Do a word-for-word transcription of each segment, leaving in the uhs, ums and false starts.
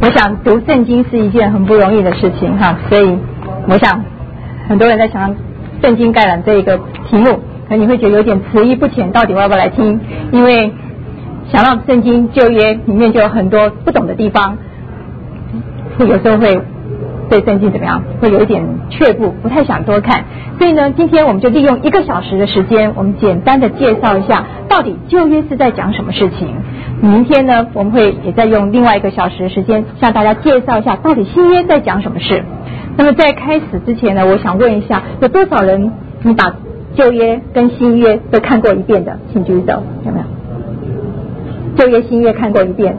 我想读圣经是一件很不容易的事情哈，所以我想很多人在想圣经概览这一个题目，可能你会觉得有点词意不浅，到底我要不要来听？因为想到圣经旧约里面就有很多不懂的地方，会有时候会对圣经怎么样，会有一点却步，不太想多看。所以呢，今天我们就利用一个小时的时间，我们简单的介绍一下到底旧约是在讲什么事情。明天呢，我们会也在用另外一个小时的时间向大家介绍一下到底新约在讲什么事。那么在开始之前呢，我想问一下，有多少人你把旧约跟新约都看过一遍的，请举手，有没有？旧约新约看过一遍，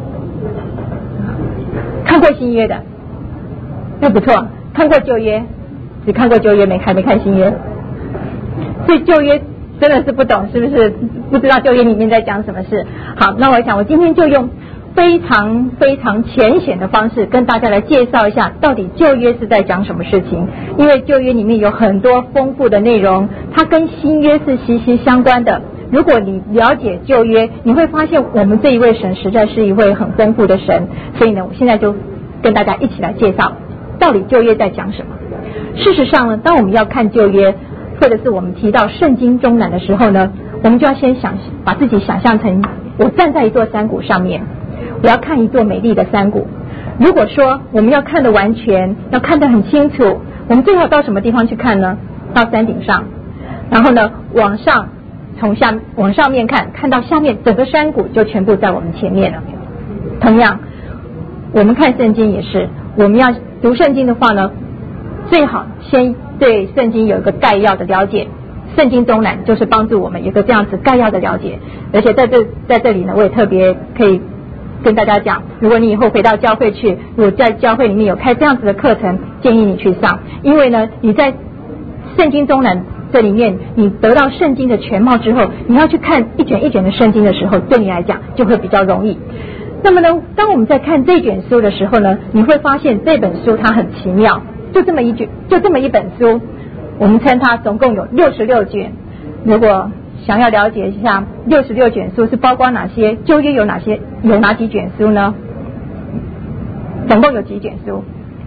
看过新约的那不错，看过旧约，只看过旧约，没看没看新约，所以旧约真的是不懂，是不是不知道旧约里面在讲什么事？好，那我想我今天就用非常非常浅显的方式跟大家来介绍一下到底旧约是在讲什么事情。因为旧约里面有很多丰富的内容，它跟新约是息息相关的。如果你了解旧约，你会发现我们这一位神实在是一位很丰富的神。所以呢，我现在就跟大家一起来介绍到底旧约在讲什么。事实上呢，当我们要看旧约，或者是我们提到圣经中南的时候呢，我们就要先想把自己想象成我站在一座山谷上面，我要看一座美丽的山谷。如果说我们要看得完全，要看得很清楚，我们最好到什么地方去看呢？到山顶上，然后呢往上，从下往上面看，看到下面整个山谷就全部在我们前面了。同样我们看圣经也是，我们要读圣经的话呢，最好先对圣经有一个概要的了解。圣经中南就是帮助我们有个这样子概要的了解。而且在这在这里呢，我也特别可以跟大家讲，如果你以后回到教会去，如果在教会里面有开这样子的课程，建议你去上。因为呢，你在圣经中南这里面，你得到圣经的全貌之后，你要去看一卷一卷的圣经的时候，对你来讲就会比较容易。那么呢，当我们在看这卷书的时候呢，你会发现这本书它很奇妙，就这么一卷，就这么一本书，我们称它总共有六十六卷。如果想要了解一下六十六卷书是包括哪些，旧约有哪些，有哪几卷书呢？总共有几卷书？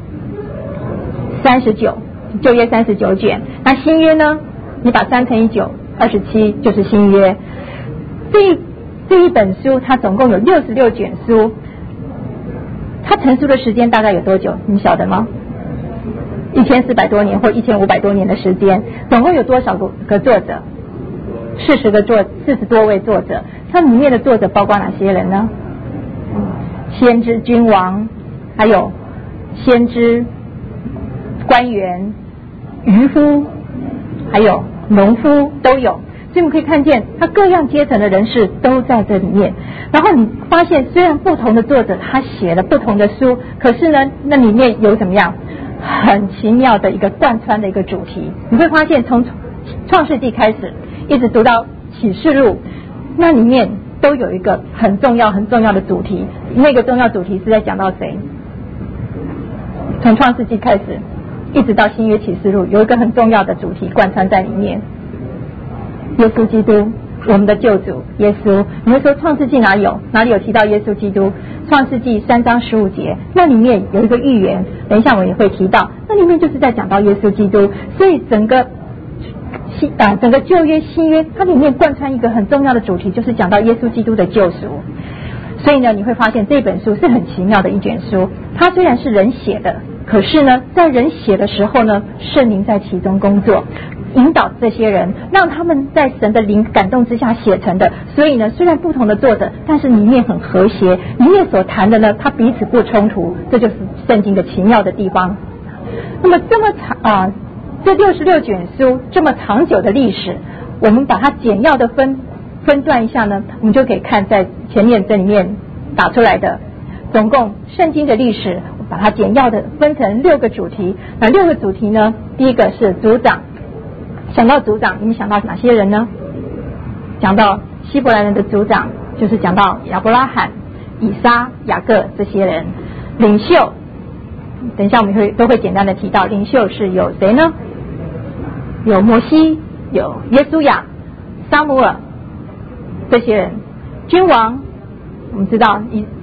三十九，旧约三十九卷。那新约呢？你把三乘以九，二十七就是新约。这一这一本书它总共有六十六卷书，它成书的时间大概有多久？你晓得吗？一千四百多年或一千五百多年的时间。总共有多少个个作者？四十个作四十多位作者。它里面的作者包括哪些人呢？先知、君王，还有先知、官员、渔夫，还有农夫都有。所以我们可以看见他各样阶层的人士都在这里面。然后你发现虽然不同的作者他写了不同的书，可是呢那里面有怎么样很奇妙的一个贯穿的一个主题。你会发现从创世纪开始一直读到启示录，那里面都有一个很重要很重要的主题。那个重要主题是在讲到谁？从创世纪开始一直到新约启示录，有一个很重要的主题贯穿在里面。耶稣基督，我们的救主耶稣。你会说创世纪哪有哪里有提到耶稣基督？创世纪三章十五节，那里面有一个预言，等一下我也会提到，那里面就是在讲到耶稣基督。所以整个新啊整个旧约新约，它里面贯穿一个很重要的主题，就是讲到耶稣基督的救赎。所以呢，你会发现这本书是很奇妙的一卷书。它虽然是人写的，可是呢在人写的时候呢，圣灵在其中工作，引导这些人，让他们在神的灵感动之下写成的。所以呢，虽然不同的作者，但是里面很和谐，里面所谈的呢，它彼此不冲突，这就是圣经的奇妙的地方。那么这么长啊，这六十六卷书这么长久的历史，我们把它简要的分分段一下呢，我们就可以看在前面这里面打出来的，总共圣经的历史，把它简要的分成六个主题。那六个主题呢，第一个是族长。想到族长，你们想到哪些人呢？讲到希伯来人的族长，就是讲到亚伯拉罕、以撒、雅各这些人。领袖，等一下我们会都会简单的提到，领袖是有谁呢？有摩西，有约书亚、撒母耳这些人。君王，我们知道以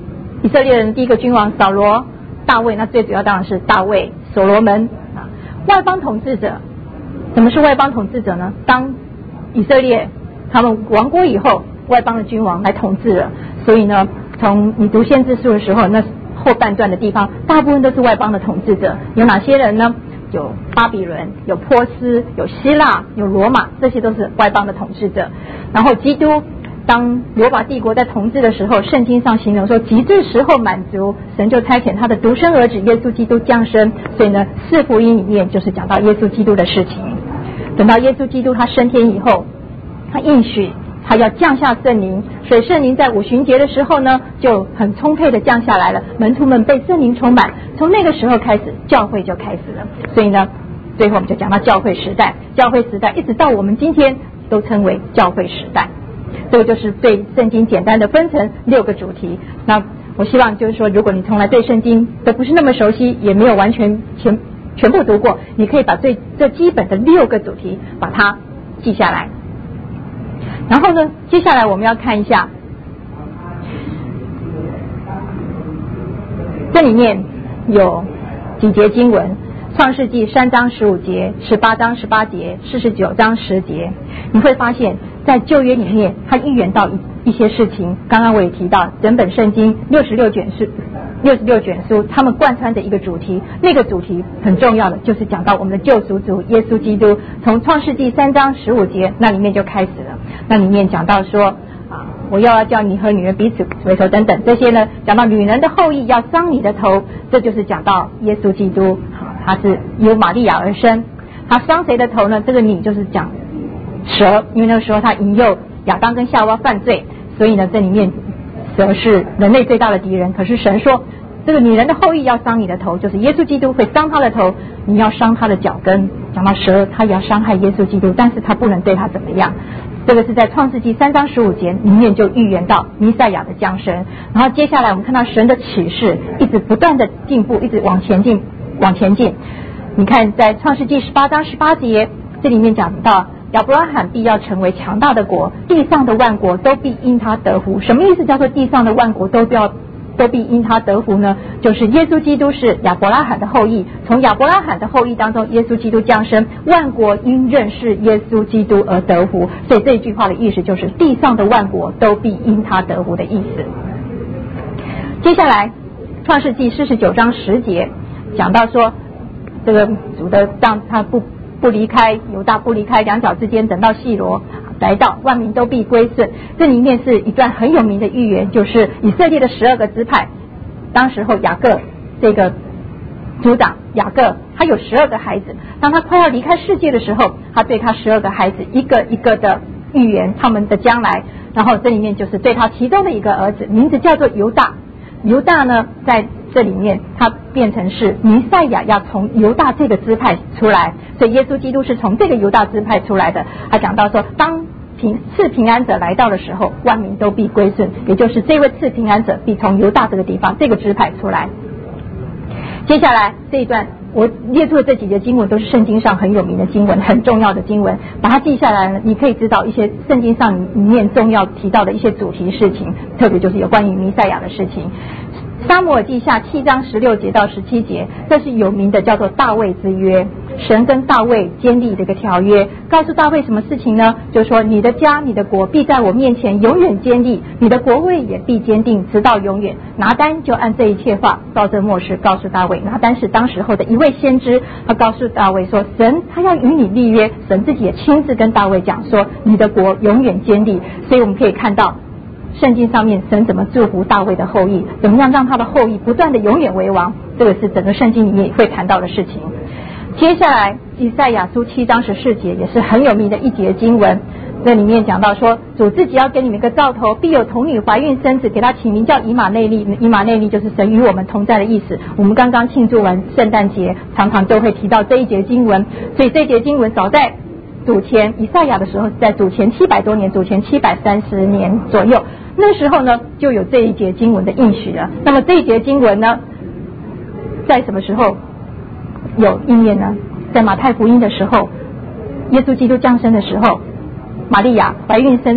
以色列人第一个君王扫罗、大卫，那最主要当然是大卫、所罗门啊。外邦统治者，什么是外邦统治者呢？当以色列他们亡国以后，外邦的君王来统治了，所以呢，从你读先知书的时候，那后半段的地方，大部分都是外邦的统治者。有哪些人呢？有巴比伦，有波斯，有希腊，有罗马，这些都是外邦的统治者。然后基督，当罗马帝国在统治的时候，圣经上形容说，极致时候满足，神就差遣他的独生儿子耶稣基督降生。所以呢，四福音里面就是讲到耶稣基督的事情。等到耶稣基督他升天以后，他应许他要降下圣灵，所以圣灵在五旬节的时候呢，就很充沛的降下来了，门徒们被圣灵充满，从那个时候开始，教会就开始了。所以呢，最后我们就讲到教会时代，教会时代一直到我们今天都称为教会时代。这个就是对圣经简单的分成六个主题。那我希望就是说，如果你从来对圣经都不是那么熟悉，也没有完全全全部读过，你可以把最最基本的六个主题把它记下来。然后呢，接下来我们要看一下，这里面有几节经文，创世纪三章十五节、十八章十八节、四十九章十节，你会发现在旧约里面它预言到一一些事情。刚刚我也提到，整本圣经六十六卷书六十六卷书他们贯穿的一个主题，那个主题很重要的就是讲到我们的救赎主耶稣基督。从创世纪三章十五节那里面就开始了，那里面讲到说啊，我又要叫你和女人彼此为仇等等，这些呢讲到女人的后裔要伤你的头，这就是讲到耶稣基督，他是由玛利亚而生。他伤谁的头呢？这个你就是讲蛇，因为那个时候他引诱亚当跟夏娃犯罪，所以呢这里面蛇是人类最大的敌人。可是神说这个女人的后裔要伤你的头，就是耶稣基督会伤他的头，你要伤他的脚跟。讲到蛇他也要伤害耶稣基督，但是他不能对他怎么样。这个是在创世纪三章十五节里面就预言到弥赛亚的降生。然后接下来我们看到神的启示一直不断的进步，一直往前进往前进。你看在创世纪十八章十八节，这里面讲到亚伯拉罕必要成为强大的国，地上的万国都必因他得福。什么意思叫做地上的万国都必要都必因他得福呢？就是耶稣基督是亚伯拉罕的后裔，从亚伯拉罕的后裔当中耶稣基督降生，万国因认识耶稣基督而得福。所以这句话的意思就是地上的万国都必因他得福的意思。接下来创世纪四十九章十节讲到说，这个主的让他不不离开犹大，不离开两脚之间，等到细罗来到，万民都必归顺。这里面是一段很有名的预言，就是以色列的十二个支派。当时候雅各这个族长雅各他有十二个孩子，当他快要离开世界的时候，他对他十二个孩子一个一个的预言他们的将来。然后这里面就是对他其中的一个儿子，名字叫做犹大。犹大呢在这里面他变成是弥赛亚要从犹大这个支派出来，所以耶稣基督是从这个犹大支派出来的。他讲到说，当平赐平安者来到的时候，万民都必归顺，也就是这位赐平安者必从犹大这个地方这个支派出来。接下来这一段我列出的这几节经文都是圣经上很有名的经文，很重要的经文，把它记下来了，你可以知道一些圣经上里面重要提到的一些主题事情，特别就是有关于弥赛亚的事情。撒母耳记下七章十六节到十七节，这是有名的叫做大卫之约。神跟大卫建立的一个条约，告诉大卫什么事情呢？就是说你的家你的国必在我面前永远坚立，你的国位也必坚定直到永远。拿单就按这一切话照这末世告诉大卫。拿单是当时候的一位先知，他告诉大卫说神他要与你立约，神自己也亲自跟大卫讲说你的国永远坚立。所以我们可以看到圣经上面神怎么祝福大卫的后裔，怎么样让他的后裔不断的永远为王，这个是整个圣经里面会谈到的事情。接下来以赛亚书七章十四节也是很有名的一节经文，这里面讲到说主自己要给你们一个兆头，必有童女怀孕生子，给他起名叫以马内利。以马内利就是神与我们同在的意思。我们刚刚庆祝完圣诞节，常常都会提到这一节经文，所以这一节经文早在主前以赛亚的时候是在主前七百多年，主前七百三十年左右，那时候呢就有这一节经文的应许了。那么这一节经文呢在什么时候有应验呢？在马太福音的时候，耶稣基督降生的时候，玛利亚怀孕生子，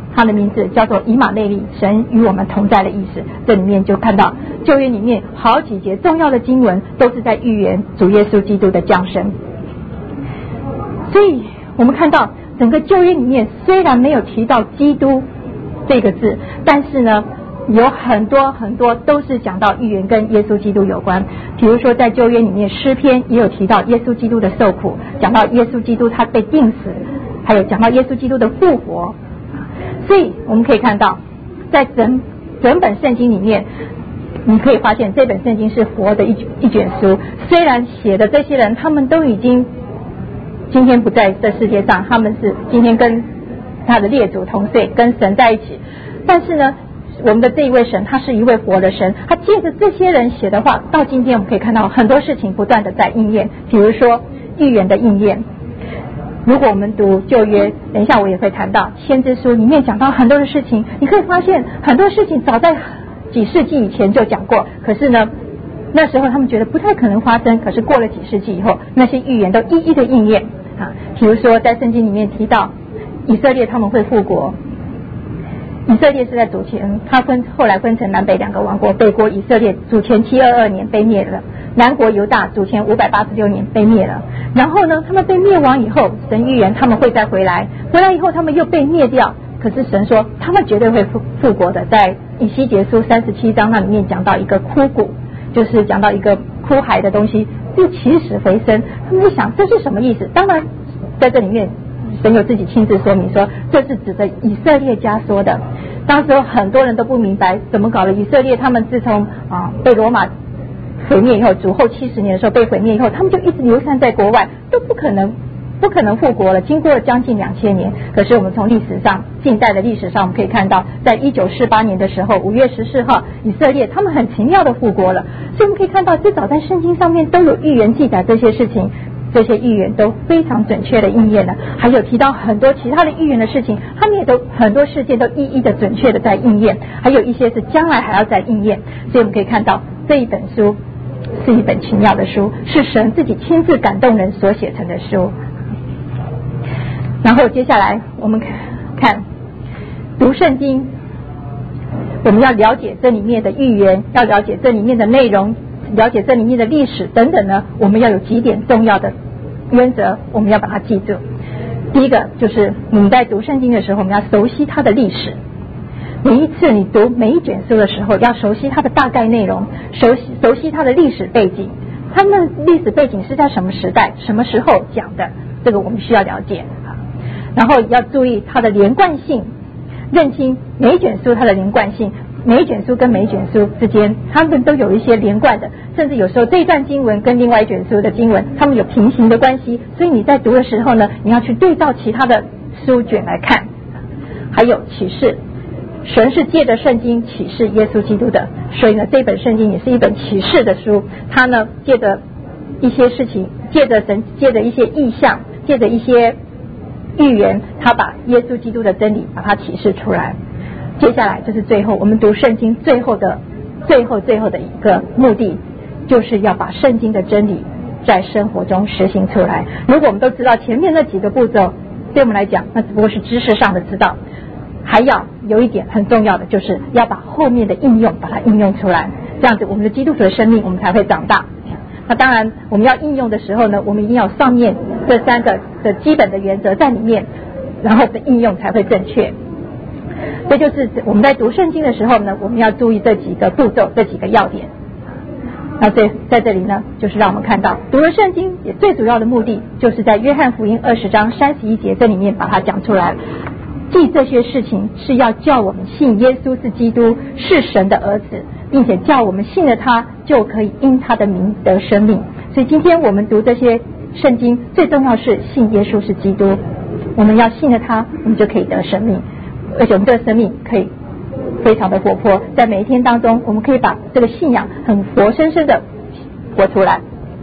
他的名字叫做以马内利，神与我们同在的意思。这里面就看到旧约里面好几节重要的经文都是在预言主耶稣基督的降生。所以我们看到整个旧约里面虽然没有提到基督这个字，但是呢有很多很多都是讲到预言跟耶稣基督有关。比如说在旧约里面诗篇也有提到耶稣基督的受苦，讲到耶稣基督他被钉死，还有讲到耶稣基督的复活。所以我们可以看到在整整本圣经里面，你可以发现这本圣经是活的一一卷书。虽然写的这些人他们都已经今天不在这世界上，他们是今天跟他的列祖同岁，跟神在一起，但是呢我们的这一位神他是一位活的神，他借着这些人写的话，到今天我们可以看到很多事情不断的在应验。比如说预言的应验，如果我们读旧约，等一下我也会谈到先知书里面讲到很多的事情，你可以发现很多事情早在几世纪以前就讲过，可是呢那时候他们觉得不太可能发生，可是过了几世纪以后，那些预言都一一的应验啊。比如说在圣经里面提到以色列他们会复国，以色列是在主前，他分后来分成南北两个王国，北国以色列主前七二二年被灭了，南国犹大主前五百八十六年被灭了。然后呢他们被灭亡以后，神预言他们会再回来，回来以后他们又被灭掉，可是神说他们绝对会复复国的。在以西结书三十七章那里面讲到一个枯骨，就是讲到一个枯骸的东西又起死回生。他们就想这是什么意思？当然在这里面神有自己亲自说明说这是指的以色列家说的。当时很多人都不明白怎么搞的，以色列他们自从啊被罗马毁灭以后，主后七十年的时候被毁灭以后，他们就一直流散在国外，都不可能不可能复国了，经过了将近两千年。可是我们从历史上近代的历史上我们可以看到，在一九四八年的时候五月十四号，以色列他们很奇妙的复国了。所以我们可以看到这早在圣经上面都有预言记载这些事情，这些预言都非常准确的应验了。还有提到很多其他的预言的事情，他们也都很多事件都一一的准确的在应验，还有一些是将来还要再应验。所以我们可以看到这一本书是一本奇妙的书，是神自己亲自感动人所写成的书。然后接下来我们看读圣经，我们要了解这里面的预言，要了解这里面的内容，了解这里面的历史等等呢，我们要有几点重要的原则，我们要把它记住。第一个就是我们在读圣经的时候，我们要熟悉它的历史。每一次你读每一卷书的时候，要熟悉它的大概内容，熟悉熟悉它的历史背景，它们历史背景是在什么时代什么时候讲的，这个我们需要了解。然后要注意它的连贯性，认清每一卷书它的连贯性，每一卷书跟每一卷书之间它们都有一些连贯的，甚至有时候这一段经文跟另外一卷书的经文它们有平行的关系，所以你在读的时候呢，你要去对照其他的书卷来看。还有启示，神是借着圣经启示耶稣基督的，所以呢这本圣经也是一本启示的书。它呢借着一些事情，借着神，借着一些意象，借着一些预言，他把耶稣基督的真理把它启示出来。接下来就是最后我们读圣经最后的最后最后的一个目的，就是要把圣经的真理在生活中实行出来。如果我们都知道前面那几个步骤，对我们来讲那只不过是知识上的知道，还要有一点很重要的，就是要把后面的应用把它应用出来，这样子我们的基督徒的生命我们才会长大。那当然我们要应用的时候呢，我们一定要上面这三个的基本的原则在里面，然后的应用才会正确。这就是我们在读圣经的时候呢，我们要注意这几个步骤，这几个要点。那这在这里呢，就是让我们看到读了圣经也最主要的目的，就是在约翰福音二十章三十一节这里面把它讲出来。记这些事情是要叫我们信耶稣是基督，是神的儿子，并且叫我们信了他就可以因他的名得生命。所以今天我们读这些圣经最重要是信耶稣是基督，我们要信了他，我们就可以得生命，而且我们这个生命可以非常的活泼，在每一天当中我们可以把这个信仰很活生生的活出来。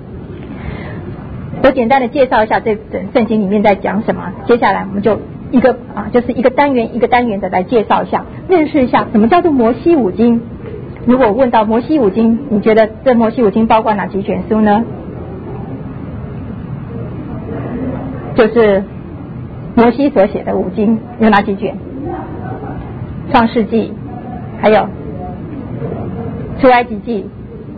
我简单的介绍一下这本圣经里面在讲什么，接下来我们就一个啊，就是一个单元一个单元的来介绍一下，认识一下什么叫做摩西五经。如果问到摩西五经，你觉得这摩西五经包括哪几卷书呢？就是摩西所写的五经有哪几卷？ 创世纪，还有出埃及记、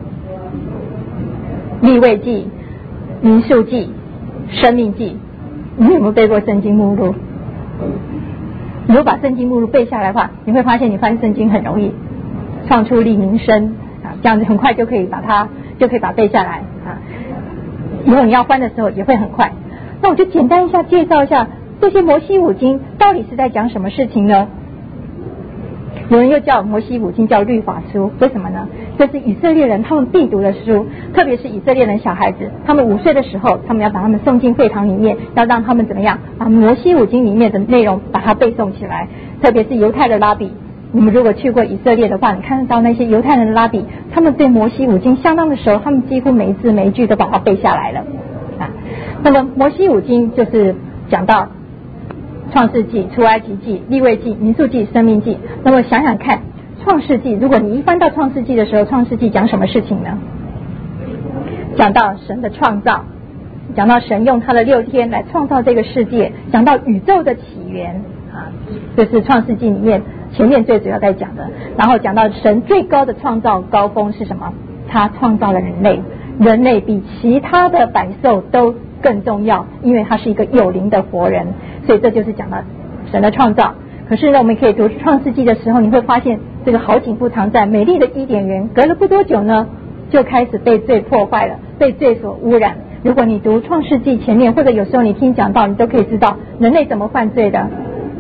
利未记、民数记、生命记。你有没有背过圣经目录？如果把圣经目录背下来的话，你会发现你翻圣经很容易，创出利民生啊，这样子很快就可以把它就可以把它背下来啊。以后你要翻的时候也会很快。那我就简单一下介绍一下这些摩西五经到底是在讲什么事情呢？有人又叫摩西五经叫律法书，为什么呢？这是以色列人他们必读的书，特别是以色列人小孩子，他们五岁的时候，他们要把他们送进会堂里面，要让他们怎么样把摩西五经里面的内容把它背诵起来。特别是犹太的拉比，你们如果去过以色列的话，你看得到那些犹太人的拉比，他们对摩西五经相当的熟，他们几乎每一字每一句都把它背下来了啊。那么摩西五经就是讲到创世纪、出埃及记、利未记、民数记、生命记。那么想想看，创世纪，如果你一翻到创世纪的时候，创世纪讲什么事情呢？讲到神的创造，讲到神用他的六天来创造这个世界，讲到宇宙的起源啊，这是创世纪里面前面最主要在讲的。然后讲到神最高的创造高峰是什么？他创造了人类，人类比其他的百兽都更重要，因为他是一个有灵的活人，所以这就是讲到神的创造。可是呢，我们可以读创世纪的时候，你会发现这个好景不常在，美丽的伊甸园隔了不多久呢，就开始被罪破坏了，被罪所污染。如果你读创世纪前面，或者有时候你听讲道，你都可以知道人类怎么犯罪的。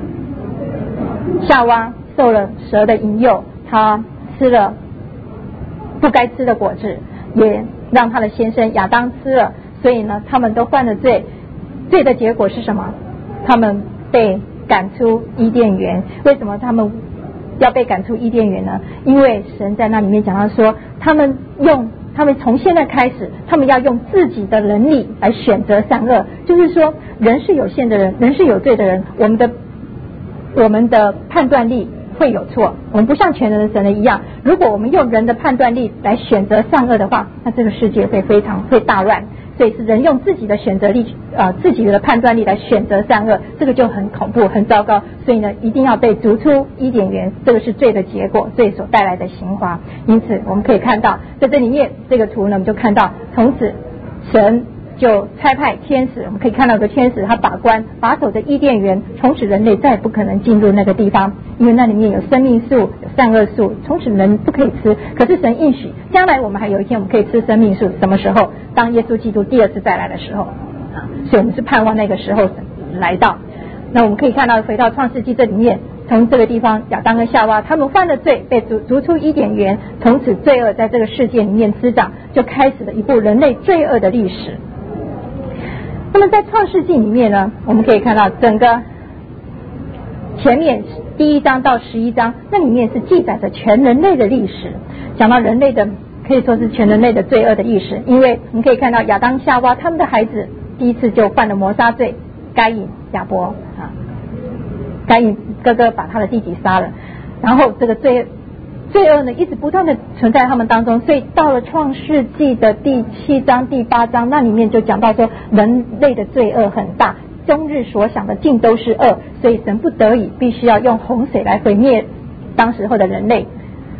夏娃受了蛇的引诱，他吃了不该吃的果子，也让他的先生亚当吃了，所以呢他们都犯了罪。罪的结果是什么？他们被赶出伊甸园。为什么他们要被赶出伊甸园呢？因为神在那里面讲到说，他们用他们从现在开始，他们要用自己的能力来选择善恶。就是说人是有限的人，人是有罪的人，我们的我们的判断力会有错，我们不像全能的神人一样，如果我们用人的判断力来选择善恶的话，那这个世界会非常会大乱。所以是人用自己的选择力呃自己的判断力来选择善恶，这个就很恐怖很糟糕。所以呢一定要被逐出伊甸园，这个是罪的结果，罪所带来的刑罚。因此我们可以看到在这里面这个图呢，我们就看到从此神就差派天使，我们可以看到有个天使他把关把守着伊甸园，从此人类再也不可能进入那个地方，因为那里面有生命树有善恶树，从此人不可以吃。可是神应许将来我们还有一天我们可以吃生命树，什么时候？当耶稣基督第二次再来的时候啊，所以我们是盼望那个时候来到。那我们可以看到回到创世纪这里面，从这个地方亚当跟夏娃他们犯了罪，被逐逐出伊甸园，从此罪恶在这个世界里面滋长，就开始了一部人类罪恶的历史。那么在创世纪里面呢，我们可以看到整个前面第一章到十一章，那里面是记载着全人类的历史，讲到人类的可以说是全人类的罪恶的历史。因为我们可以看到亚当夏娃他们的孩子第一次就犯了谋杀罪，该隐亚伯啊，该隐哥哥把他的弟弟杀了，然后这个罪罪恶呢一直不断的存在他们当中。所以到了创世纪的第七章第八章，那里面就讲到说人类的罪恶很大，终日所想的尽都是恶，所以神不得已必须要用洪水来毁灭当时候的人类。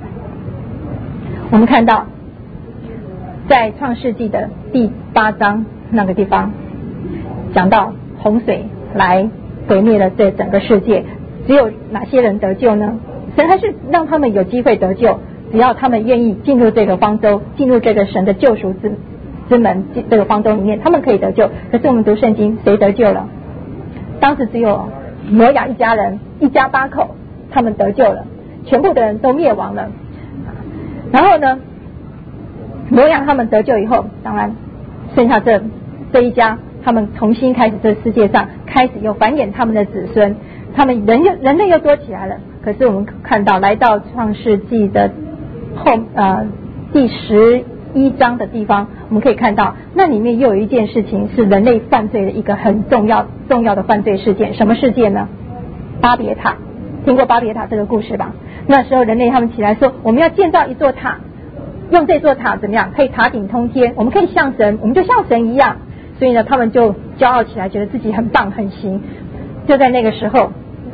我们看到在创世纪的第八章那个地方讲到洪水来毁灭了这整个世界，只有哪些人得救呢？神还是让他们有机会得救，只要他们愿意进入这个方舟，进入这个神的救赎之之门，这个方舟里面他们可以得救。可是我们读圣经谁得救了？当时只有挪亚一家人一家八口他们得救了，全部的人都灭亡了。然后呢挪亚他们得救以后，当然剩下这这一家，他们重新开始这世界上开始又繁衍他们的子孙，他们人又人类又多起来了。可是我们看到来到创世纪的后呃第十一章的地方，我们可以看到那里面又有一件事情是人类犯罪的一个很重要重要的犯罪事件。什么事件呢？巴别塔。听过巴别塔这个故事吧？那时候人类他们起来说，我们要建造一座塔，用这座塔怎么样可以塔顶通天，我们可以像神，我们就像神一样。所以呢他们就骄傲起来，觉得自己很棒很行。就在那个时候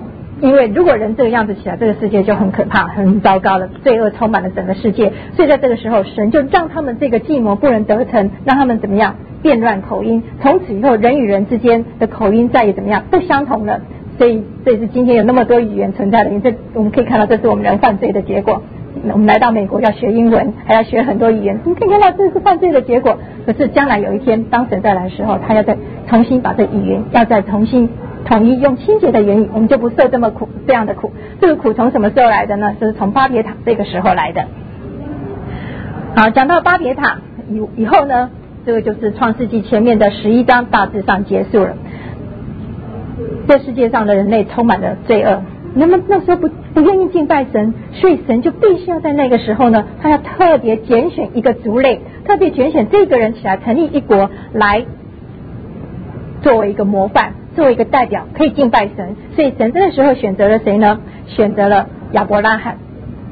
因为如果人这个样子起来，这个世界就很可怕很糟糕了，罪恶充满了整个世界。所以在这个时候，神就让他们这个计谋不能得逞，让他们怎么样变乱口音，从此以后人与人之间的口音再也怎么样不相同了。所以这也是今天有那么多语言存在的，因为这我们可以看到这是我们人犯罪的结果。我们来到美国要学英文，还要学很多语言，你可以看到这是犯罪的结果。可是将来有一天当神再来的时候，他要再重新把这语言要再重新统一，用清洁的言语，我们就不受这么苦这样的苦。这个苦从什么时候来的呢？就是从巴别塔这个时候来的。好，讲到巴别塔以以后呢，这个就是创世纪前面的十一章大致上结束了。这世界上的人类充满了罪恶，那么那时候不不愿意敬拜神，所以神就必须要在那个时候呢，他要特别拣选一个族类，特别拣选这个人起来成立一国，来作为一个模范，作为一个代表，可以敬拜神。所以神这个时候选择了谁呢？选择了亚伯拉罕。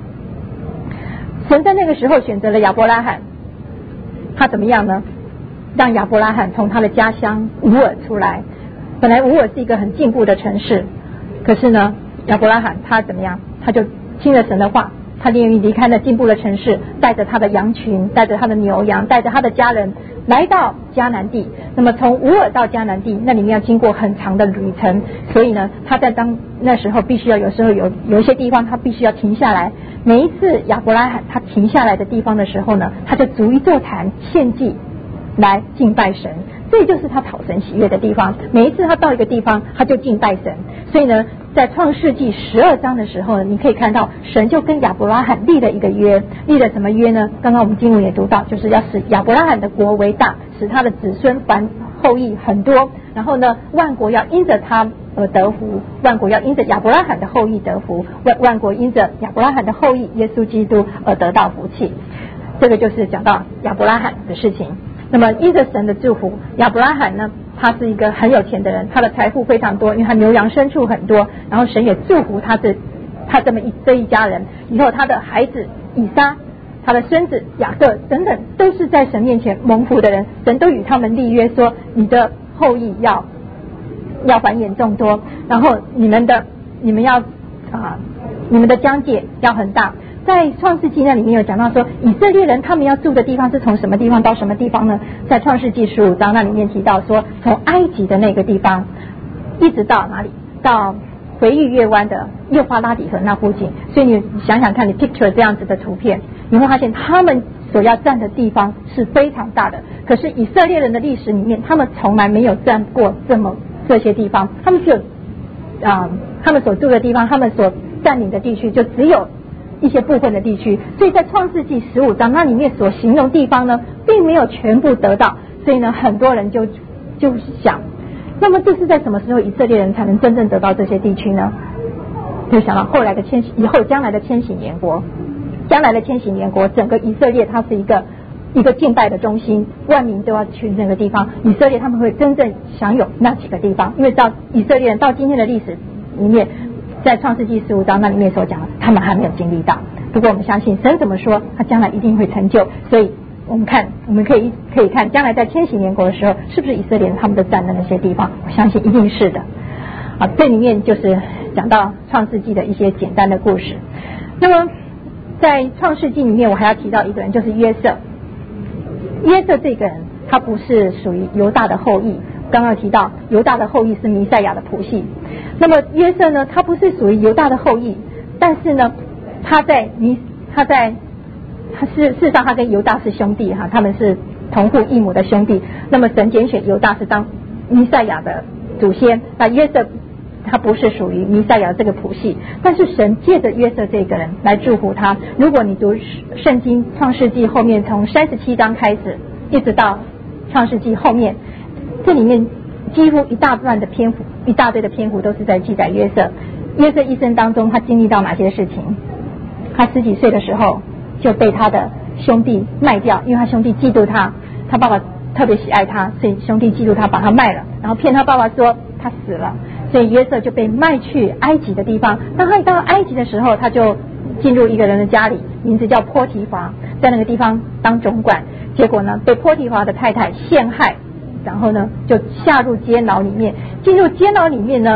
神在那个时候选择了亚伯拉罕，他怎么样呢？让亚伯拉罕从他的家乡乌尔出来。本来乌尔是一个很进步的城市，可是呢亚伯拉罕他怎么样？他就听了神的话，他愿意离开了进步的城市，带着他的羊群，带着他的牛羊，带着他的家人来到迦南地。那么从乌尔到迦南地，那里面要经过很长的旅程，所以呢他在当那时候必须要有时候有有一些地方他必须要停下来。每一次亚伯拉罕他停下来的地方的时候呢，他就逐一座坛献祭来敬拜神，这就是他讨神喜悦的地方。每一次他到一个地方他就敬拜神。所以呢在创世纪十二章的时候呢，你可以看到神就跟亚伯拉罕立了一个约。立了什么约呢？刚刚我们经文也读到，就是要使亚伯拉罕的国为大，使他的子孙繁后裔很多，然后呢万国要因着他而得福，万国要因着亚伯拉罕的后裔得福，万万国因着亚伯拉罕的后裔耶稣基督而得到福气。这个就是讲到亚伯拉罕的事情。那么依着神的祝福，亚伯拉罕呢他是一个很有钱的人，他的财富非常多，因为他牛羊牲畜很多，然后神也祝福他这他这么一这一家人，以后他的孩子以撒，他的孙子雅各等等都是在神面前蒙福的人。神都与他们立约说，你的后裔要要繁衍众多，然后你们的你们要啊你们的疆界要很大。在创世纪那里面有讲到说，以色列人他们要住的地方是从什么地方到什么地方呢？在创世纪十五章那里面提到说，从埃及的那个地方一直到哪里？到回忆月湾的幼发拉底河那附近。所以你想想看，你 picture 这样子的图片，你会发现他们所要占的地方是非常大的。可是以色列人的历史里面，他们从来没有占过这么这些地方，他们只有啊、呃，他们所住的地方，他们所占领的地区就只有一些部分的地区。所以在创世纪十五章那里面所形容地方呢，并没有全部得到。所以呢很多人就就想，那么这是在什么时候以色列人才能真正得到这些地区呢？就想到后来的千禧以后将来的千禧年国，将来的千禧年国，整个以色列它是一个一个敬拜的中心，万民都要去那个地方。以色列他们会真正享有那几个地方，因为到以色列人到今天的历史里面，在创世纪十五章那里面所讲的，他们还没有经历到。不过我们相信神怎么说，他将来一定会成就。所以我们看我们可以可以看将来在千禧年国的时候，是不是以色列人他们都占的那些地方？我相信一定是的。啊，这里面就是讲到创世纪的一些简单的故事。那么在创世纪里面，我还要提到一个人，就是约瑟。约瑟这个人他不是属于犹大的后裔，刚刚提到犹大的后裔是弥赛亚的谱系。那么约瑟呢，他不是属于犹大的后裔，但是呢他在弥他在他是事实上他跟犹大是兄弟哈，他们是同父异母的兄弟。那么神拣选犹大是当弥赛亚的祖先，那约瑟他不是属于弥赛亚这个谱系，但是神借着约瑟这个人来祝福他。如果你读圣经创世纪后面从三十七章开始一直到创世纪后面，这里面几乎一大段的篇幅一大堆的篇幅都是在记载约瑟。约瑟一生当中他经历到哪些事情？他十几岁的时候就被他的兄弟卖掉，因为他兄弟嫉妒他，他爸爸特别喜爱他，所以兄弟嫉妒他把他卖了，然后骗他爸爸说他死了，所以约瑟就被卖去埃及的地方。当他一到埃及的时候，他就进入一个人的家里，名字叫波提乏，在那个地方当总管。结果呢被波提乏的太太陷害，然后呢就下入监牢里面。进入监牢里面呢，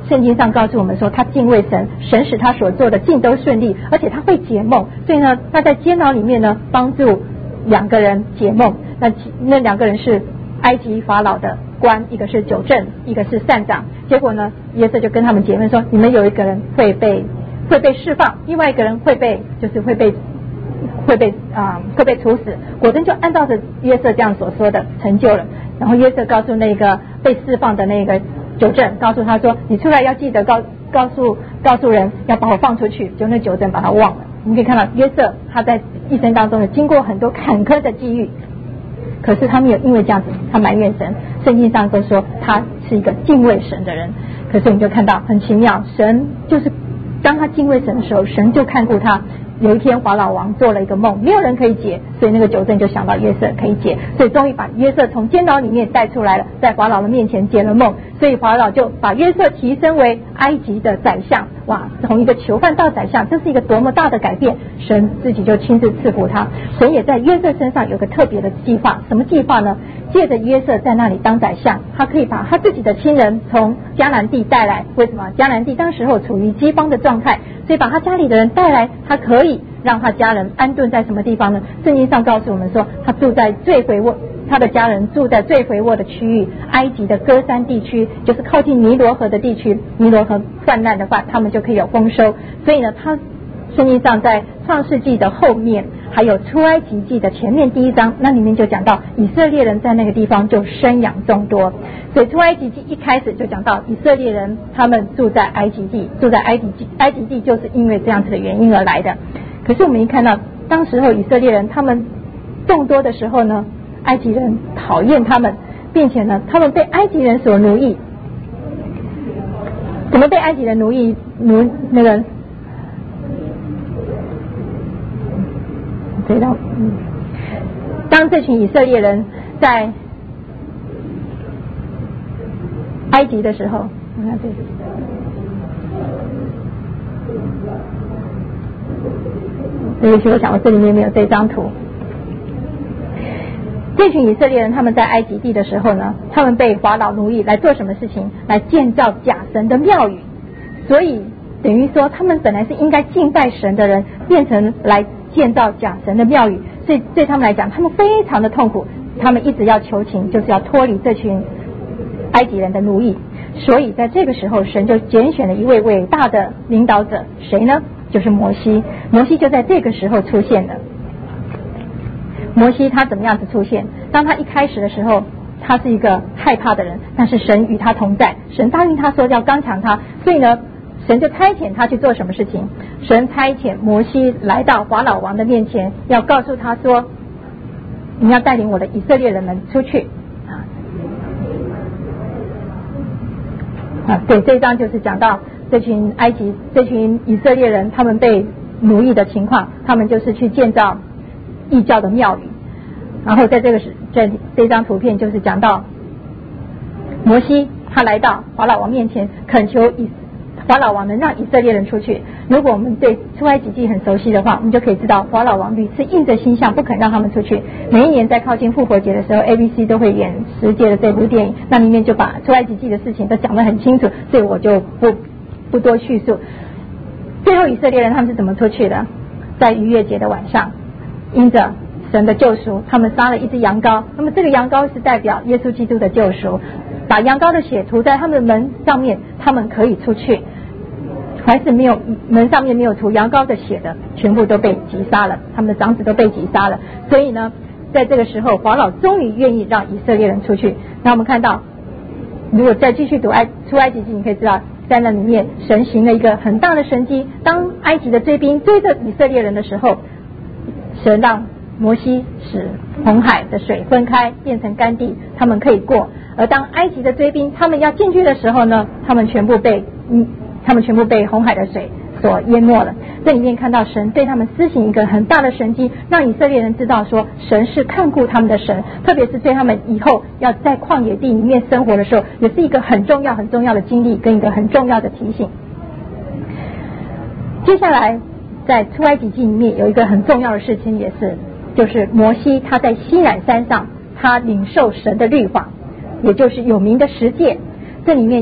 圣经上告诉我们说他敬畏神，神使他所做的尽都顺利，而且他会解梦，所以呢他在监牢里面呢帮助两个人解梦，那那两个人是埃及法老的官，一个是九正，一个是善长。结果呢约瑟就跟他们结论说，你们有一个人会被会被释放，另外一个人会被就是会被会被啊、呃、会被处死。果真就按照着约瑟这样所说的成就了。然后约瑟告诉那个被释放的那个九正，告诉他说，你出来要记得告告诉告诉人要把我放出去。就那九正把他忘了。我们可以看到约瑟他在一生当中呢经过很多坎坷的际遇，可是他没有因为这样子他埋怨神。圣经上都说他是一个敬畏神的人。可是我们就看到很奇妙，神就是当他敬畏神的时候，神就看顾他。有一天法老王做了一个梦，没有人可以解，所以那个九正就想到约瑟可以解，所以终于把约瑟从监牢里面带出来了，在法老的面前解了梦。所以法老就把约瑟提升为埃及的宰相。哇，从一个囚犯到宰相，这是一个多么大的改变，神自己就亲自赐福他。神也在约瑟身上有个特别的计划。什么计划呢？借着约瑟在那里当宰相，他可以把他自己的亲人从迦南地带来。为什么？迦南地当时候处于饥荒的状态，所以把他家里的人带来，他可以让他家人安顿在什么地方呢？圣经上告诉我们说，他住在最肥沃，他的家人住在最肥沃的区域，埃及的歌珊地区，就是靠近尼罗河的地区。尼罗河泛滥的话，他们就可以有丰收。所以呢，他圣经上在创世纪的后面，还有出埃及记的前面第一章，那里面就讲到以色列人在那个地方就生养众多。所以出埃及记一开始就讲到以色列人他们住在埃及地，住在埃及地，埃及地就是因为这样子的原因而来的。可是我们一看到当时候以色列人他们众多的时候呢，埃及人讨厌他们，并且呢他们被埃及人所奴役。怎么被埃及人奴役奴那个对的，嗯，当这群以色列人在埃及的时候，你看这里，对不起，我想我这里面没有这张图。这群以色列人他们在埃及地的时候呢，他们被法老奴役，来做什么事情？来建造假神的庙宇。所以等于说他们本来是应该敬拜神的人，变成来建造假神的庙宇。所以对他们来讲，他们非常的痛苦，他们一直要求情，就是要脱离这群埃及人的奴役。所以在这个时候，神就拣选了一位伟大的领导者，谁呢？就是摩西。摩西就在这个时候出现了。摩西他怎么样子出现？当他一开始的时候，他是一个害怕的人，但是神与他同在，神答应他说要刚强他，所以呢神就差遣他去做什么事情？神差遣摩西来到法老王的面前，要告诉他说，你要带领我的以色列人们出去啊！啊，对，这一章就是讲到这群埃及这群以色列人他们被奴役的情况，他们就是去建造异教的庙宇。然后在这个这这张图片就是讲到摩西他来到法老王面前，恳求以法老王能让以色列人出去。如果我们对出埃及记很熟悉的话，我们就可以知道法老王屡次硬着心向不肯让他们出去。每一年在靠近复活节的时候 A B C 都会演十届的这部电影，那里面就把出埃及记的事情都讲得很清楚，所以我就不不多叙述。最后以色列人他们是怎么出去的？在逾越节的晚上，因着神的救赎，他们杀了一只羊羔，那么这个羊羔是代表耶稣基督的救赎，把羊羔的血涂在他们的门上面，他们可以出去。还是没有门上面没有涂羊羔的血的，全部都被击杀了，他们的长子都被击杀了。所以呢在这个时候法老终于愿意让以色列人出去。那我们看到如果再继续读埃出埃及记，你可以知道在那里面神行了一个很大的神迹。当埃及的追兵追着以色列人的时候，神让摩西使红海的水分开变成干地，他们可以过。而当埃及的追兵他们要进去的时候呢，他们全部被嗯，他们全部被红海的水所淹没了。这里面看到神对他们施行一个很大的神迹，让以色列人知道说神是看顾他们的神，特别是对他们以后要在旷野地里面生活的时候，也是一个很重要很重要的经历跟一个很重要的提醒。接下来在出埃及记里面有一个很重要的事情，也是就是摩西他在西乃山上他领受神的律法，也就是有名的十诫。这里面也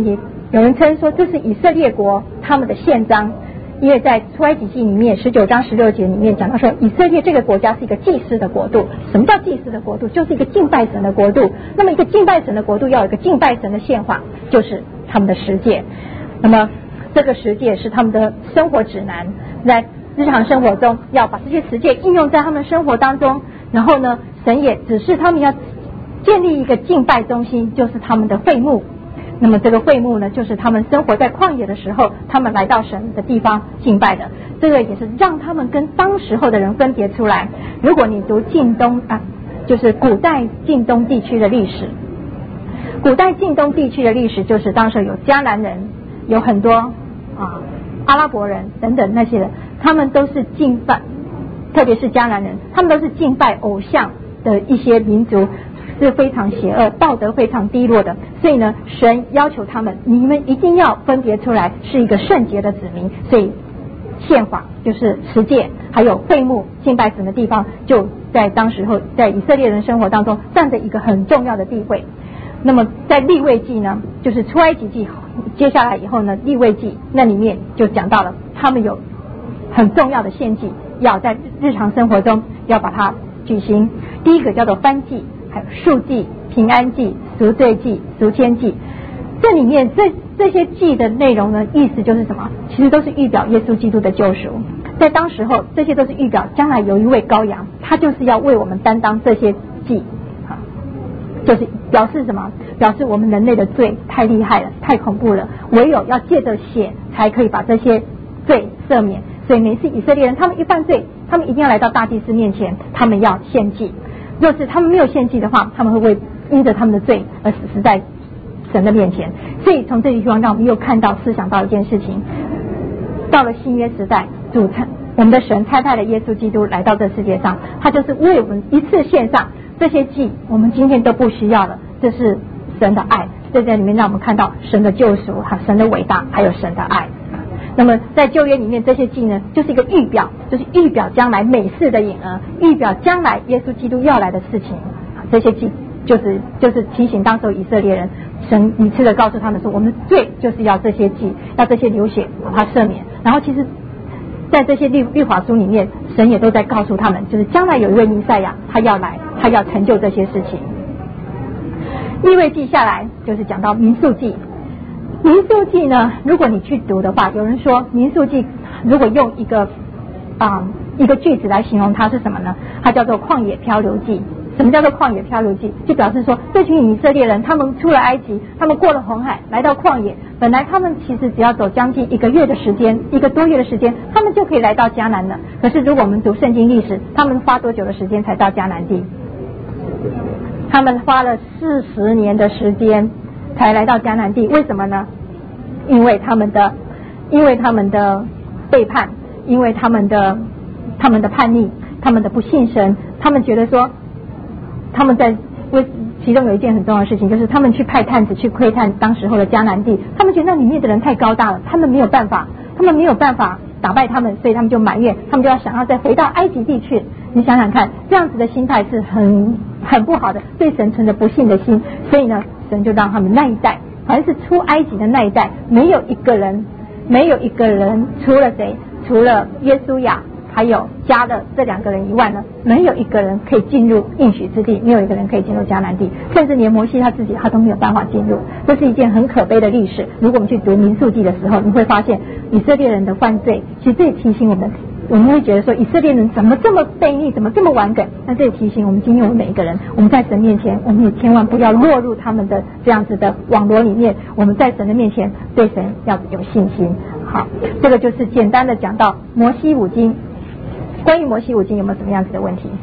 有人称说这是以色列国他们的宪章，因为在出埃及记里面十九章十六节里面讲到说，以色列这个国家是一个祭司的国度。什么叫祭司的国度？就是一个敬拜神的国度。那么一个敬拜神的国度要有一个敬拜神的宪法，就是他们的十诫。那么这个十诫是他们的生活指南，在日常生活中要把这些十诫应用在他们生活当中。然后呢，神也指示他们要建立一个敬拜中心，就是他们的会幕。那么这个会幕呢，就是他们生活在旷野的时候，他们来到神的地方敬拜的。这个也是让他们跟当时候的人分别出来。如果你读晋东啊，就是古代晋东地区的历史，古代晋东地区的历史就是当时有迦南人，有很多啊阿拉伯人等等那些人，他们都是敬拜，特别是迦南人，他们都是敬拜偶像的一些民族，是非常邪恶，道德非常低落的。所以呢，神要求他们，你们一定要分别出来，是一个圣洁的子民。所以宪法就是十诫，还有会幕敬拜神的地方，就在当时候在以色列人生活当中占着一个很重要的地位。那么在利未记呢，就是出埃及记接下来以后呢，利未记那里面就讲到了他们有很重要的献祭，要在日常生活中要把它举行。第一个叫做燔祭，还有赎祭、平安祭、赎罪祭、赎愆祭。这里面这这些祭的内容呢，意思就是什么？其实都是预表耶稣基督的救赎。在当时候，这些都是预表将来有一位羔羊，他就是要为我们担当这些祭，就是表示什么？表示我们人类的罪太厉害了，太恐怖了，唯有要借着血才可以把这些罪赦免。所以每次以色列人他们一犯罪，他们一定要来到大祭司面前，他们要献祭。若是他们没有献祭的话，他们会为因着他们的罪而死死在神的面前。所以从这地方让我们又看到思想到一件事情，到了新约时代，主我们的神差派了耶稣基督来到这世界上，他就是为我们一次献上这些祭，我们今天都不需要了。这是神的爱，在这里面让我们看到神的救赎，神的伟大，还有神的爱。那么在旧约里面，这些祭呢，就是一个预表，就是预表将来美事的影儿，预表将来耶稣基督要来的事情。这些祭就是就是提醒当时以色列人，神一次的告诉他们说，我们的罪就是要这些祭，要这些流血把它赦免。然后其实在这些律律法书里面，神也都在告诉他们，就是将来有一位弥赛亚，他要来，他要成就这些事情。利未记下来就是讲到民数记。民数记呢，如果你去读的话，有人说民数记如果用一个啊、嗯、一个句子来形容它是什么呢？它叫做旷野漂流记。什么叫做旷野漂流记？就表示说这群以色列人他们出了埃及，他们过了红海，来到旷野，本来他们其实只要走将近一个月的时间，一个多月的时间，他们就可以来到迦南了。可是如果我们读圣经历史，他们花多久的时间才到迦南地？他们花了四十年的时间才来到迦南地。为什么呢？因为他们的因为他们的背叛，因为他们的他们的叛逆，他们的不信神，他们觉得说他们在为其中有一件很重要的事情，就是他们去派探子去窥探当时候的迦南地，他们觉得那里面的人太高大了，他们没有办法他们没有办法打败他们，所以他们就埋怨，他们就要想要再回到埃及地去。你想想看，这样子的心态是很很不好的，对神存着不信的心。所以呢，神就让他们那一代，凡是出埃及的那一代，没有一个人没有一个人除了谁？除了约书亚还有加勒这两个人以外呢，没有一个人可以进入应许之地，没有一个人可以进入迦南地，甚至连摩西他自己他都没有办法进入。这是一件很可悲的历史。如果我们去读民数记的时候，你会发现以色列人的犯罪，其实这也提醒我们，我们会觉得说以色列人怎么这么悖逆，怎么这么顽梗。那这也提醒我们，今天我们每一个人，我们在神面前，我们也千万不要落入他们的这样子的网罗里面。我们在神的面前对神要有信心。好，这个就是简单的讲到摩西五经。关于摩西五经有没有什么样子的问题？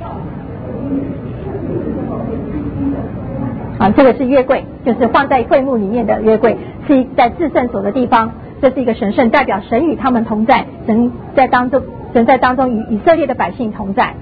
啊，这个是约柜，就是放在会幕里面的约柜，是在至圣所的地方。这是一个神圣，代表神与他们同在，神在当中，神在当中与以色列的百姓同在。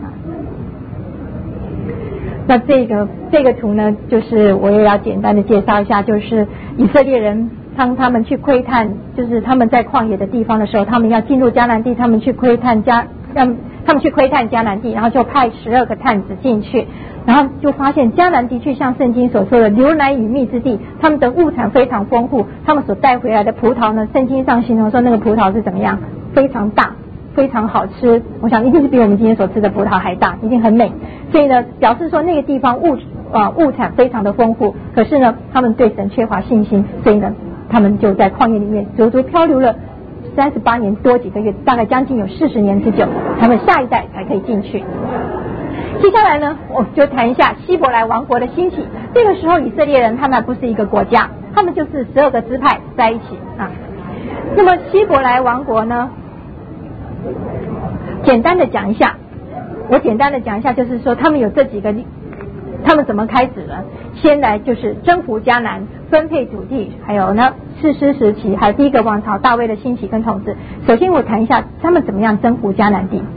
那这个这个图呢，就是我也要简单的介绍一下，就是以色列人当他们去窥探，就是他们在旷野的地方的时候，他们要进入迦南地，他们去窥探迦让他们去窥探迦南地，然后就派十二个探子进去。 然后就发现迦南的确像圣经所说的流奶与蜜之地，他们的物产非常丰富，他们所带回来的葡萄呢，圣经上形容说那个葡萄是怎么样，非常大，非常好吃，我想一定是比我们今天所吃的葡萄还大，一定很美。所以呢，表示说那个地方物呃物产非常的丰富，可是呢，他们对神缺乏信心，所以呢，他们就在旷野里面足足漂流了三十八年多几个月，大概将近有四十年之久，他们下一代才可以进去。接下来呢，我就谈一下希伯来王国的兴起。这个时候以色列人他们还不是一个国家，他们就是十二个支派在一起啊。那么希伯来王国呢，简单的讲一下，我简单的讲一下，就是说他们有这几个，他们怎么开始的？先来就是征服迦南，分配土地，还有呢士师时期，还有第一个王朝大卫的兴起跟统治。首先我谈一下他们怎么样征服迦南地。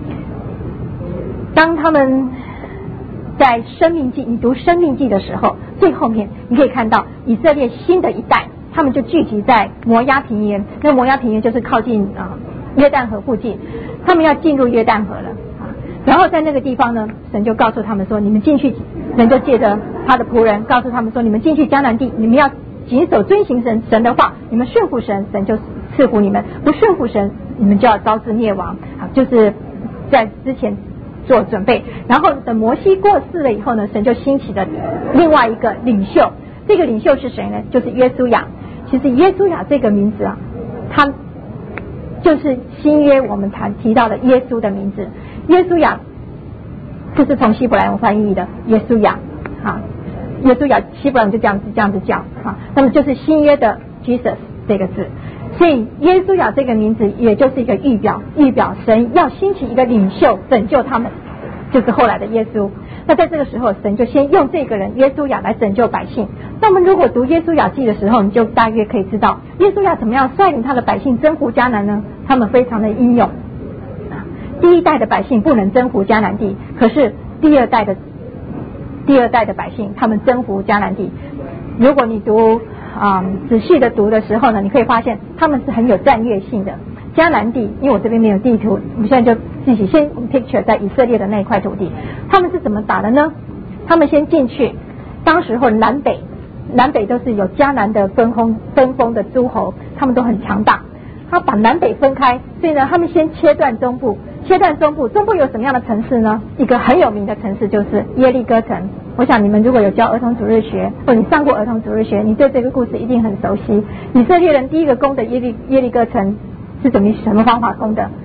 当他们在生命记，你读生命记的时候，最后面你可以看到以色列新的一代，他们就聚集在摩押平原，那摩押平原就是靠近啊、呃、约旦河附近，他们要进入约旦河了。然后在那个地方呢，神就告诉他们说，你们进去，神就借着他的仆人告诉他们说，你们进去迦南地，你们要谨守遵行神神的话，你们顺服神，神就赐福你们；不顺服神，你们就要招致灭亡。好，就是在之前做准备，然后等摩西过世了以后呢，神就兴起了另外一个领袖，这个领袖是谁呢？就是约书亚。其实约书亚这个名字啊，他就是新约我们谈提到的耶稣的名字。约书亚就是从希伯来文翻译的约书亚啊，约书亚希伯来文就这样子这样子叫啊，那么就是新约的 Jesus 这个字。所以耶稣亚这个名字也就是一个预表，预表神要兴起一个领袖拯救他们，就是后来的耶稣。那在这个时候，神就先用这个人耶稣亚来拯救百姓。那我们如果读耶稣亚记的时候，你就大约可以知道耶稣亚怎么样率领他的百姓征服迦南呢？他们非常的英勇。第一代的百姓不能征服迦南地，可是第二代的第二代的百姓他们征服迦南地。如果你读啊、嗯，仔细的读的时候呢，你可以发现他们是很有战略性的。迦南地，因为我这边没有地图，我们现在就自己先 picture 在以色列的那一块土地，他们是怎么打的呢？他们先进去，当时候南北南北都是有迦南的分封分封的诸侯，他们都很强大，他把南北分开，所以呢，他们先切断中部，切断中部，中部有什么样的城市呢？一个很有名的城市就是耶利哥城。我想你们如果有教儿童主日学，或你上过儿童主日学，你对这个故事一定很熟悉。以色列人第一个攻的耶利耶利哥城是怎么什么方法攻的？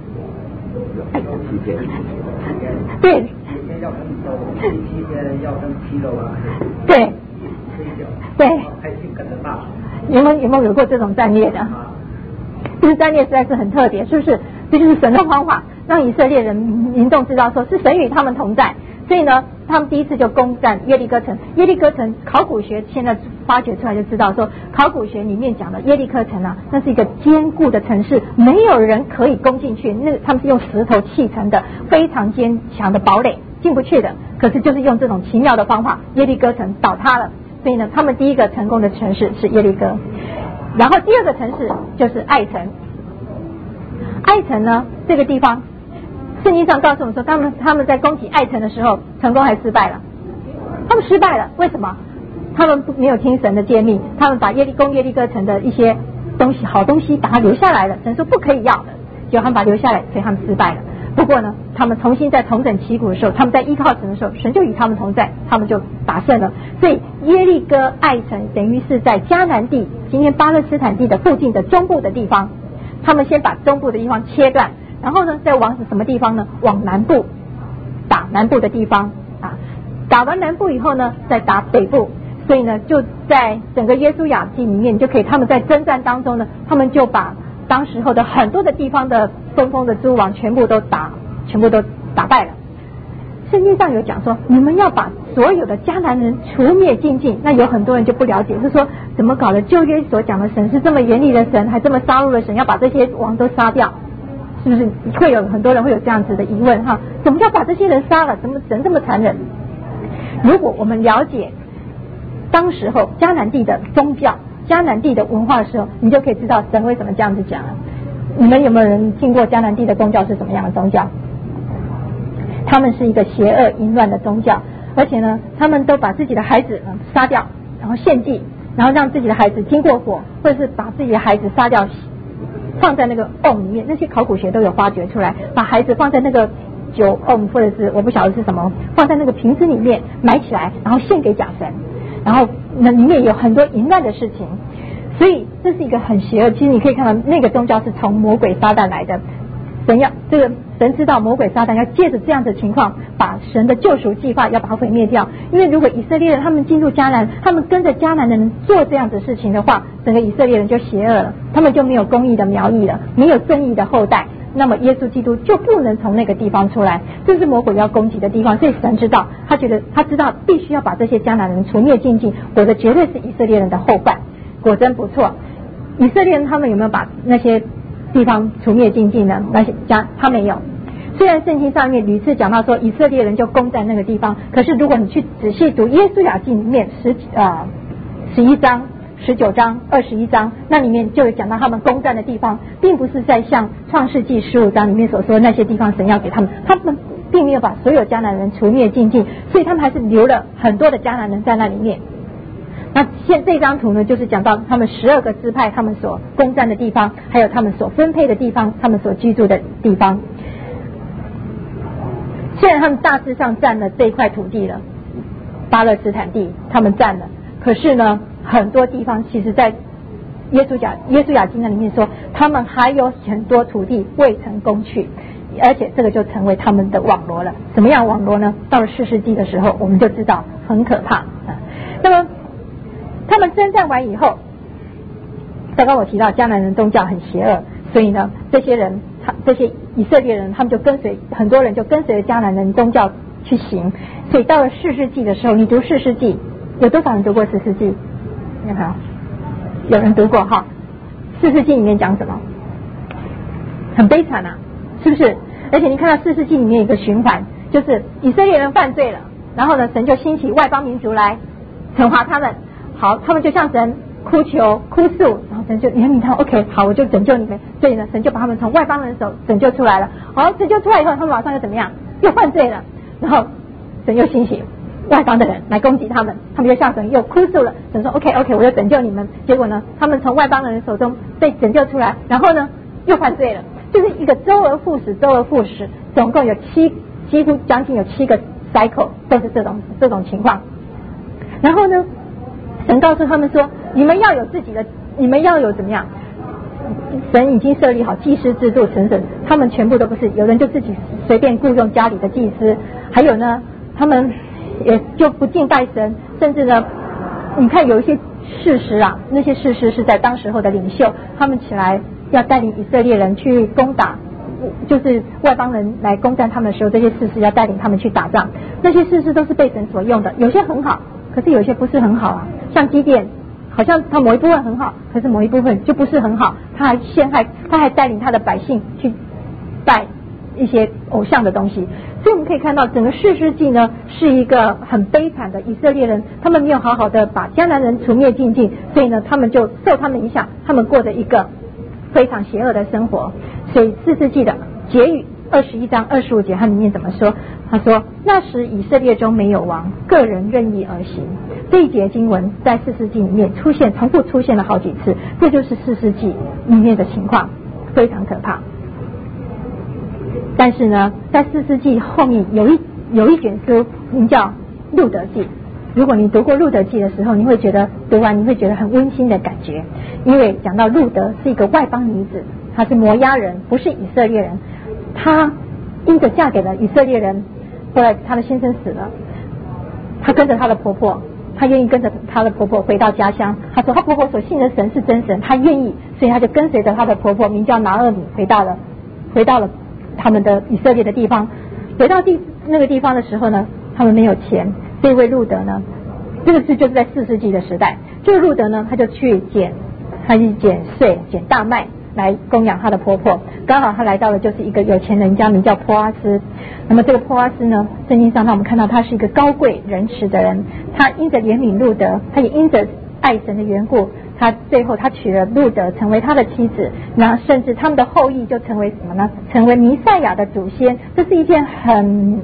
对，对，对，有没有有没有有过这种战略的？这个战略实在是很特别，是不是？这就是神的方法，让以色列人民众知道说是神与他们同在。所以呢，他们第一次就攻占耶利哥城。耶利哥城考古学现在发掘出来就知道说，考古学里面讲的耶利哥城啊，那是一个坚固的城市，没有人可以攻进去。那他们是用石头砌成的，非常坚强的堡垒，进不去的。可是就是用这种奇妙的方法，耶利哥城倒塌了。所以呢，他们第一个成功的城市是耶利哥。然后第二个城市就是爱城。爱城呢，这个地方圣经上告诉我们说，他们他们在攻击爱城的时候，成功还失败了？他们失败了，为什么？他们没有听神的诫命，他们把耶利攻耶利哥城的一些东西，好东西把它留下来了，神说不可以要的，结果他们把它留下来，所以他们失败了。不过呢，他们重新在重整旗鼓的时候，他们在依靠神的时候，神就与他们同在，他们就打胜了。所以耶利哥爱城等于是在迦南地，今天巴勒斯坦地的附近的中部的地方，他们先把中部的地方切断，然后呢，再往什么地方呢？往南部打南部的地方啊，打完南部以后呢，再打北部。所以呢，就在整个约书亚记里面，你就可以他们在征战当中呢，他们就把当时候的很多的地方的分封的诸王全部都打，全部都打败了。圣经上有讲说，你们要把所有的迦南人除灭尽尽。那有很多人就不了解，是说怎么搞的？旧约所讲的神是这么严厉的神，还这么杀戮的神，要把这些王都杀掉，是不是？会有很多人会有这样子的疑问哈？怎么叫把这些人杀了？怎么神这么残忍？如果我们了解当时候迦南地的宗教、迦南地的文化的时候，你就可以知道神为什么这样子讲了。你们有没有人听过迦南地的宗教是什么样的宗教？他们是一个邪恶淫乱的宗教，而而且呢，他们都把自己的孩子杀掉，然后献祭，然后让自己的孩子经过火，或者是把自己的孩子杀掉，放在那个瓮里面。那些考古学都有发掘出来，把孩子放在那个酒瓮或者是我不晓得是什么，放在那个瓶子里面埋起来，然后献给假神，然后那里面有很多淫乱的事情。所以这是一个很邪恶，其实你可以看到那个宗教是从魔鬼撒旦来的。神要这个神知道魔鬼撒旦要借着这样的情况把神的救赎计划要把它毁灭掉。因为如果以色列人他们进入迦南，他们跟着迦南人做这样的事情的话，整个以色列人就邪恶了，他们就没有公义的苗裔了，没有正义的后代，那么耶稣基督就不能从那个地方出来，这是魔鬼要攻击的地方。所以神知道，他觉得他知道必须要把这些迦南人除灭尽尽，否则绝对是以色列人的后患。果真不错，以色列人他们有没有把那些地方除灭尽尽呢？那些家他没有。虽然圣经上面屡次讲到说以色列人就攻占那个地方，可是如果你去仔细读耶稣雅记里面十呃十一章、十九章、二十一章，那里面就有讲到他们攻占的地方，并不是在像创世纪十五章里面所说那些地方神要给他们，他们并没有把所有迦南人除灭尽尽，所以他们还是留了很多的迦南人在那里面。那现这张图呢，就是讲到他们十二个支派他们所攻占的地方，还有他们所分配的地方，他们所居住的地方。虽然他们大致上占了这一块土地了，巴勒斯坦地他们占了，可是呢，很多地方其实在耶稣雅耶稣雅经那里面说，他们还有很多土地未曾攻去，而且这个就成为他们的网罗了。什么样网罗呢？到了四世纪的时候，我们就知道很可怕。那么他们征战完以后，刚刚我提到迦南人宗教很邪恶，所以呢，这些人他这些以色列人他们就跟随，很多人就跟随迦南人宗教去行。所以到了四世纪的时候，你读四世纪，有多少人读过四世纪？你看，有人读过哈。四世纪里面讲什么？很悲惨啊，是不是？而且你看到四世纪里面有一个循环，就是以色列人犯罪了，然后呢，神就兴起外邦民族来惩罚他们。好，他们就向神哭求哭诉，然后神就怜悯他们 OK 好，我就拯救你们。所以呢，神就把他们从外邦人手拯救出来了。好，拯救出来以后，他们马上又怎么样？又犯罪了，然后神又兴起外邦的人来攻击他们，他们就向神又哭诉了。神说 OK OK 我就拯救你们。结果呢，他们从外邦人手中被拯救出来，然后呢又犯罪了，就是一个周而复始周而复始，总共有七几乎将近有七个 cycle 都是这种这种情况。然后呢，神告诉他们说，你们要有自己的，你们要有怎么样？神已经设立好祭司制度等等，他们全部都不是，有人就自己随便雇佣家里的祭司，还有呢，他们也就不敬拜神，甚至呢，你看有一些士师啊，那些士师是在当时候的领袖，他们起来要带领以色列人去攻打，就是外邦人来攻占他们的时候，这些士师要带领他们去打仗，那些士师都是被神所用的，有些很好，可是有些不是很好啊，像基甸，好像他某一部分很好，可是某一部分就不是很好，他还陷害，他还带领他的百姓去拜一些偶像的东西。所以我们可以看到整个士师记呢是一个很悲惨的，以色列人他们没有好好的把迦南人除灭尽尽，所以呢他们就受他们影响，他们过着一个非常邪恶的生活。所以士师记的结语二十一章二十五节它里面怎么说？他说，那时以色列中没有王，个人任意而行。这一节经文在士师记里面出现，重复出现了好几次，这就是士师记里面的情况，非常可怕。但是呢，在士师记后面有一有一卷书名叫路德记，如果你读过路德记的时候，你会觉得读完你会觉得很温馨的感觉，因为讲到路德是一个外邦女子，她是摩押人，不是以色列人，她因着嫁给了以色列人，后来她的先生死了，她跟着她的婆婆，她愿意跟着她的婆婆回到家乡。她说她婆婆所信的神是真神，她愿意，所以她就跟随着她的婆婆名叫拿俄米回到了回到了他们的以色列的地方。回到地那个地方的时候呢，他们没有钱，这位路德呢，这个是就是在四世纪的时代，这个路德呢他就去捡他去捡穗捡大麦来供养他的婆婆。刚好他来到了就是一个有钱人家，名叫波阿斯。那么这个波阿斯呢，圣经上让我们看到他是一个高贵仁慈的人，他因着怜悯路德，他也因着爱神的缘故，他最后他娶了路德成为他的妻子，然后甚至他们的后裔就成为什么呢？成为弥赛亚的祖先。这是一件很很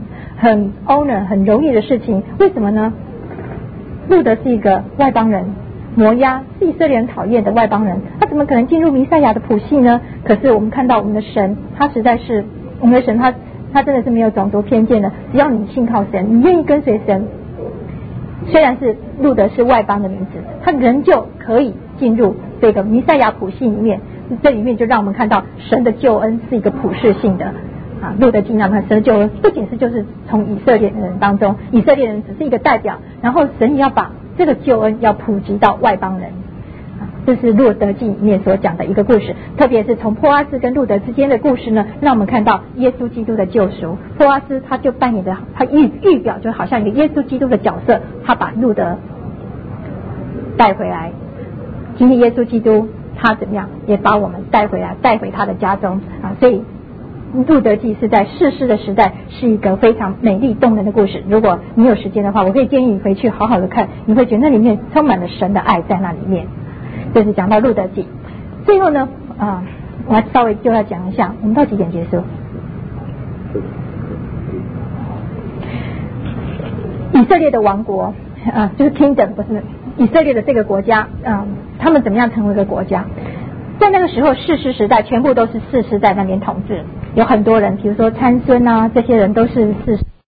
很 honor 很容易的事情。为什么呢？路德是一个外邦人，摩押是以色列人讨厌的外邦人，他怎么可能进入弥赛亚的谱系呢？可是我们看到我们的神，他实在是我们的神，他他真的是没有种族偏见的。只要你信靠神，你愿意跟随神，虽然是路德是外邦的名字，他仍旧可以进入这个弥赛亚谱系里面。这里面就让我们看到神的救恩是一个普世性的啊，路德记让他神的救恩不仅是就是从以色列人当中，以色列人只是一个代表，然后神也要把这个救恩要普及到外邦人啊，这是路德记里面所讲的一个故事。特别是从波阿斯跟路德之间的故事呢，让我们看到耶稣基督的救赎。波阿斯他就扮演的他预预表就好像一个耶稣基督的角色，他把路德带回来。今天耶稣基督他怎么样也把我们带回来，带回他的家中啊！所以路德记是在士师的时代是一个非常美丽动人的故事。如果你有时间的话，我可以建议你回去好好的看，你会觉得那里面充满了神的爱在那里面。这是讲到路德记。最后呢啊，我稍微就要讲一下我们到几点结束。以色列的王国啊，就是 kingdom， 不是以色列的这个国家啊，他们怎么样成为一个国家？在那个时候士师时代全部都是士师在那边统治，有很多人比如说参孙啊，这些人都是士师。